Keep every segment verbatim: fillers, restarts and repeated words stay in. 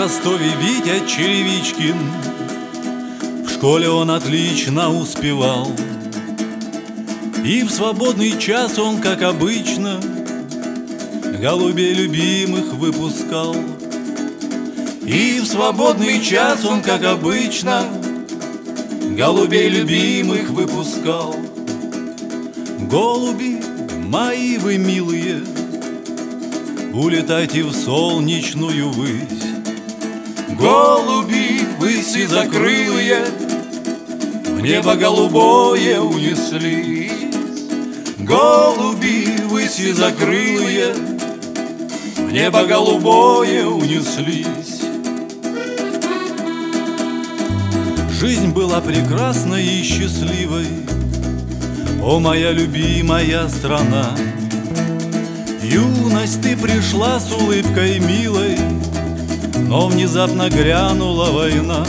Ростове Витя Черевичкин. В школе он отлично успевал, и в свободный час он, как обычно, голубей любимых выпускал. И в свободный час он, как обычно, голубей любимых выпускал. Голуби мои вы милые, улетайте в солнечную высь. Голуби вы сизокрылые, в небо голубое унеслись. Голуби вы сизокрылые, в небо голубое унеслись. Жизнь была прекрасной и счастливой, о, моя любимая страна. Юность ты пришла с улыбкой милой, но внезапно грянула война.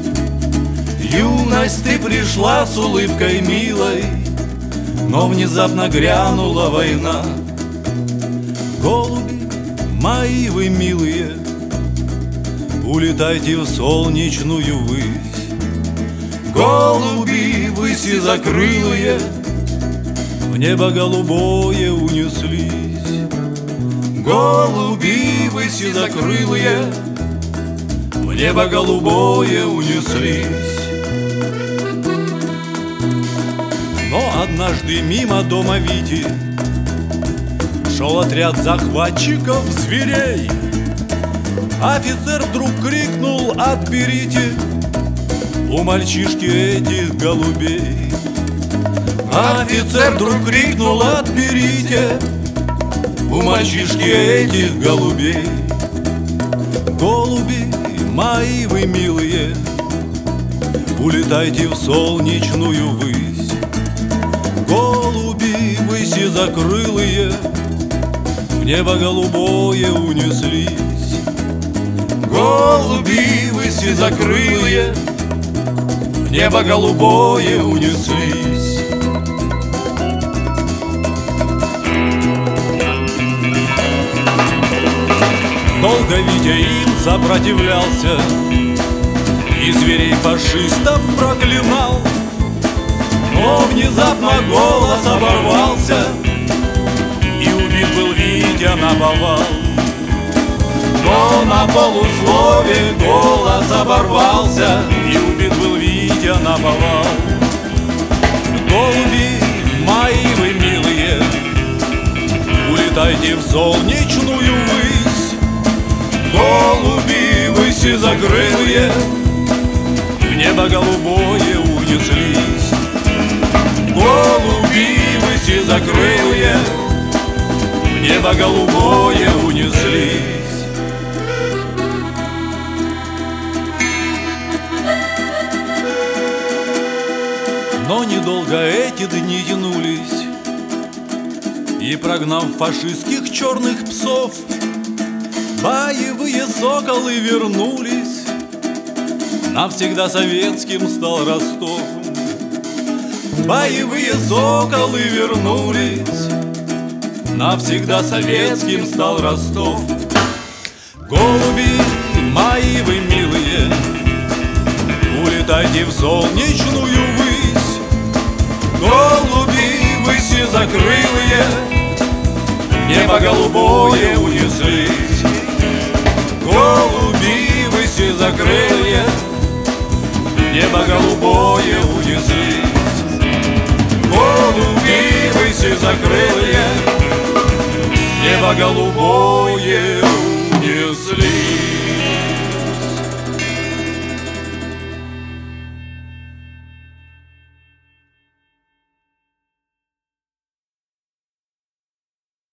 Юность ты пришла с улыбкой милой, но внезапно грянула война. Голуби мои вы милые, улетайте в солнечную высь. Голуби вы сизокрылые, в небо голубое унеслись. Голуби вы сизокрылые, в небо голубое унеслись. Но однажды мимо дома Вити шел отряд захватчиков зверей. Офицер вдруг крикнул: отберите у мальчишки этих голубей. Офицер вдруг крикнул: отберите у мальчишки этих голубей. Голуби мои вы милые, улетайте в солнечную высь. Голуби вы сизокрылые, в небо голубое унеслись. Голуби вы сизокрылые, в небо голубое унеслись. Долго Витя им сопротивлялся и зверей фашистов проклинал. Но внезапно голос оборвался, и убит был Витя наповал. Но на полуслове голос оборвался, и убит был Витя наповал. Голуби мои вы милые, улетайте в солнечную высь. Голуби вы сизокрылые, в небо голубое унеслись. Голуби вы сизокрылые, в небо голубое унеслись. Но недолго эти дни тянулись, и, прогнав фашистских черных псов, боевые соколы вернулись. Навсегда советским стал Ростов. Боевые соколы вернулись, навсегда советским стал Ростов. Голуби мои вы милые, улетайте в солнечную высь. Голуби вы сизокрылые, небо голубое унеслись. Голуби вы сизокрылые, небо голубое унеслись. Голуби